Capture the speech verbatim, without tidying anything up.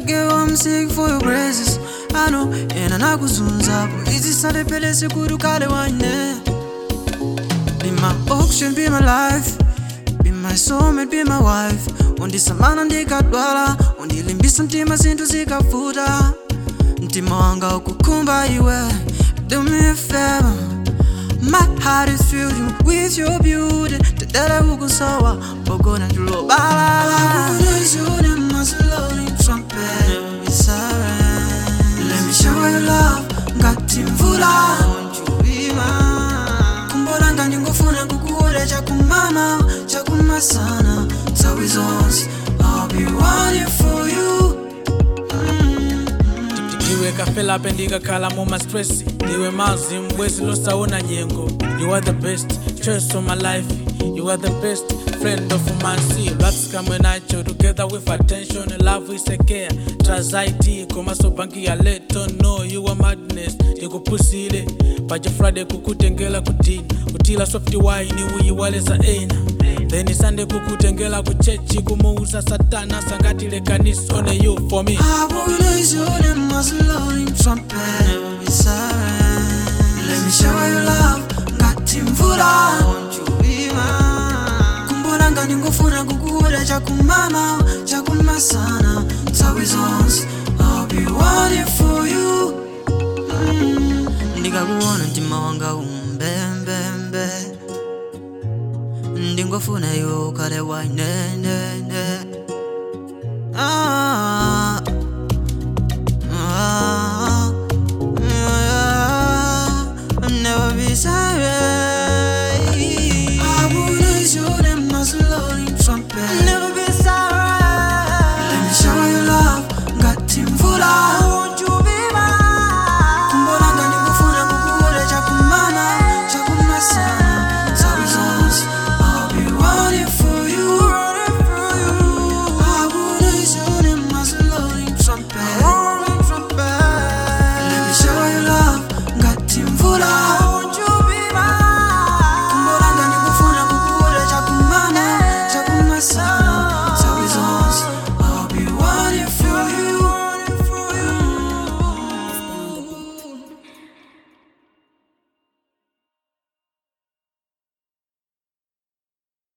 Girl, I'm sick for your praises. I know, and I know zunza. Easy Sunday pele sikuru kale wine. Be my ocean, be my life. Be my soulmate, be my wife. Undi samana ndikadwala, undi limbisa mtima zintu zikafuta. Mtima wanga ukukumba iwe. Do me a favor. My heart is filled with your beauty. Tadala ukusawa, bogona njulo bala. Let me show you love, ngati mvula. Kumbola ngani ngofuna kukuole chakumama, chakumasana. So is us, I'll be waiting for you. Iwe kafela pendika kala moma stress. Iwe mazi mwezi losa una nyengo. You are the best choice of my life. You are the best friend of man. See, lots coming at you together with attention. Love is a care. Trust I T. Koma so banki ya leto. No, you are madness. Tiku pusile. Paja Friday kukutengela kutini. Utila softy wine. Uyi wale za ena. Then Sunday kukutengela kuchechi. Kumuuza satana. Sangatile kanis on you for me. I will raise your name as a lonely trumpet. Let me show you love. Ngati mvula. Kumbola ngani ngofuna kukuole chakumama, chakumasana. So is us, I'll be waiting for you. Ndikakuona mtima wanga umbembembe. Ndingofuna iwe ukhale wine. Ah.